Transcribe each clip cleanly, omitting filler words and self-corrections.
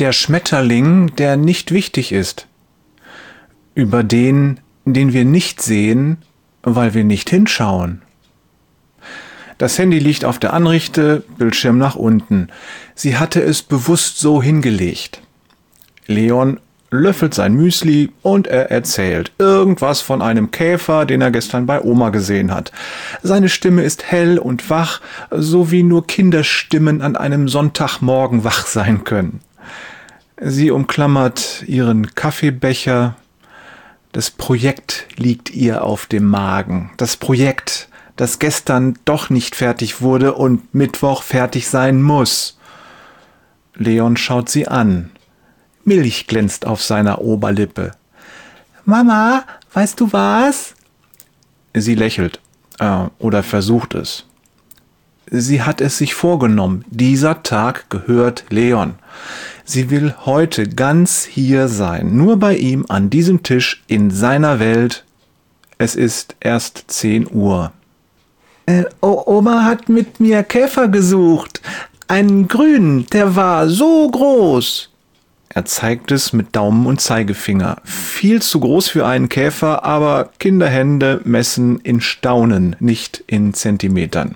Der Schmetterling, der nicht wichtig ist. Über den, den wir nicht sehen, weil wir nicht hinschauen. Das Handy liegt auf der Anrichte, Bildschirm nach unten. Sie hatte es bewusst so hingelegt. Leon löffelt sein Müsli und er erzählt irgendwas von einem Käfer, den er gestern bei Oma gesehen hat. Seine Stimme ist hell und wach, so wie nur Kinderstimmen an einem Sonntagmorgen wach sein können. Sie umklammert ihren Kaffeebecher. Das Projekt liegt ihr auf dem Magen. Das Projekt, das gestern doch nicht fertig wurde und Mittwoch fertig sein muss. Leon schaut sie an. Milch glänzt auf seiner Oberlippe. »Mama, weißt du was?« Sie lächelt, oder versucht es. Sie hat es sich vorgenommen. Dieser Tag gehört Leon. Sie will heute ganz hier sein, nur bei ihm an diesem Tisch in seiner Welt. Es ist erst 10 Uhr. Oma hat mit mir Käfer gesucht. Einen grünen, der war so groß. Er zeigt es mit Daumen und Zeigefinger. Viel zu groß für einen Käfer, aber Kinderhände messen in Staunen, nicht in Zentimetern.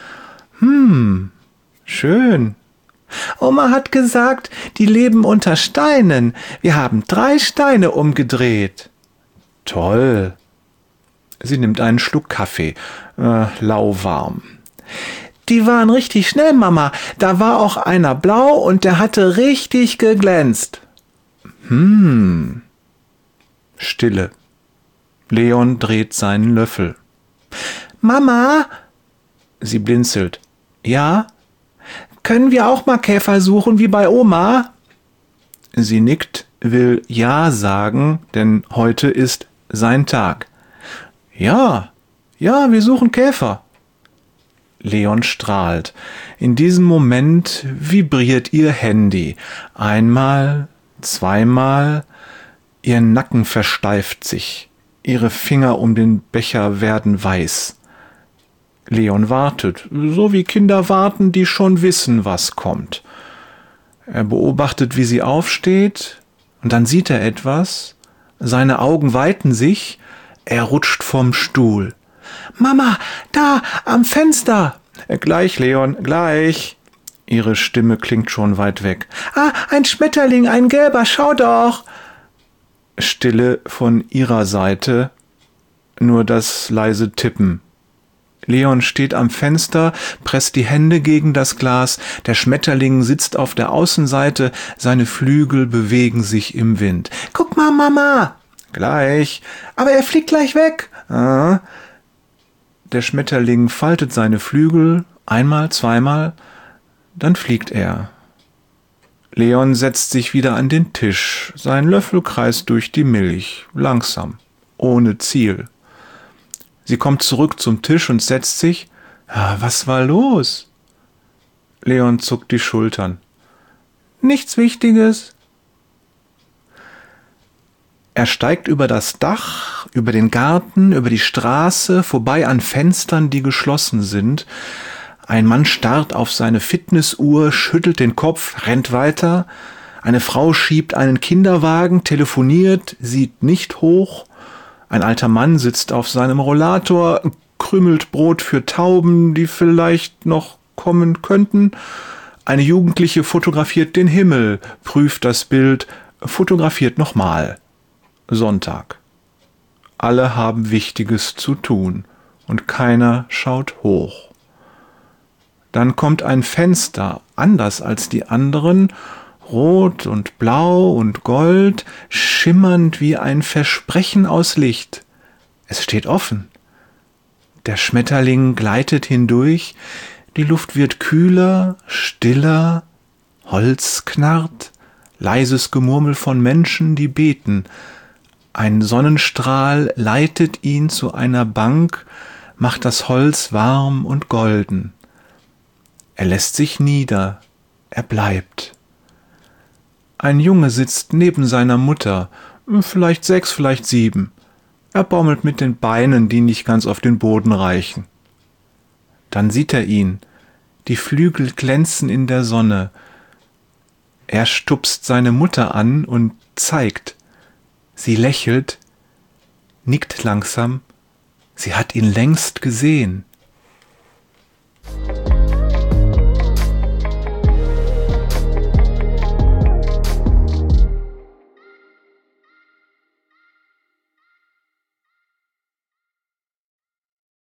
Schön. Oma hat gesagt, die leben unter Steinen. Wir haben 3 Steine umgedreht. Toll. Sie nimmt einen Schluck Kaffee, lauwarm. Die waren richtig schnell, Mama. Da war auch einer blau und der hatte richtig geglänzt. Stille. Leon dreht seinen Löffel. Mama? Sie blinzelt. Ja? Können wir auch mal Käfer suchen wie bei Oma? Sie nickt, will Ja sagen, denn heute ist sein Tag. Ja, wir suchen Käfer. Leon strahlt. In diesem Moment vibriert ihr Handy. Einmal, zweimal. Ihr Nacken versteift sich. Ihre Finger um den Becher werden weiß. Leon wartet, so wie Kinder warten, die schon wissen, was kommt. Er beobachtet, wie sie aufsteht, und dann sieht er etwas. Seine Augen weiten sich. Er rutscht vom Stuhl. »Mama, da, am Fenster!« »Gleich, Leon, gleich!« Ihre Stimme klingt schon weit weg. »Ah, ein Schmetterling, ein gelber, schau doch!« Stille von ihrer Seite, nur das leise Tippen. Leon steht am Fenster, presst die Hände gegen das Glas, der Schmetterling sitzt auf der Außenseite, seine Flügel bewegen sich im Wind. »Guck mal, Mama!« »Gleich!« »Aber er fliegt gleich weg!« »Ah!« Der Schmetterling faltet seine Flügel, einmal, zweimal, dann fliegt er. Leon setzt sich wieder an den Tisch, sein Löffel kreist durch die Milch, langsam, ohne Ziel. Sie kommt zurück zum Tisch und setzt sich. Was war los? Leon zuckt die Schultern. Nichts Wichtiges. Er steigt über das Dach, über den Garten, über die Straße, vorbei an Fenstern, die geschlossen sind. Ein Mann starrt auf seine Fitnessuhr, schüttelt den Kopf, rennt weiter. Eine Frau schiebt einen Kinderwagen, telefoniert, sieht nicht hoch. Ein alter Mann sitzt auf seinem Rollator, krümelt Brot für Tauben, die vielleicht noch kommen könnten. Eine Jugendliche fotografiert den Himmel, prüft das Bild, fotografiert nochmal. Sonntag. Alle haben Wichtiges zu tun und keiner schaut hoch. Dann kommt ein Fenster, anders als die anderen, rot und blau und gold, schimmernd wie ein Versprechen aus Licht. Es steht offen. Der Schmetterling gleitet hindurch, die Luft wird kühler, stiller, Holz knarrt, leises Gemurmel von Menschen, die beten. Ein Sonnenstrahl leitet ihn zu einer Bank, macht das Holz warm und golden. Er lässt sich nieder, er bleibt. Ein Junge sitzt neben seiner Mutter, vielleicht 6, vielleicht 7. Er baumelt mit den Beinen, die nicht ganz auf den Boden reichen. Dann sieht er ihn. Die Flügel glänzen in der Sonne. Er stupst seine Mutter an und zeigt. Sie lächelt, nickt langsam. Sie hat ihn längst gesehen.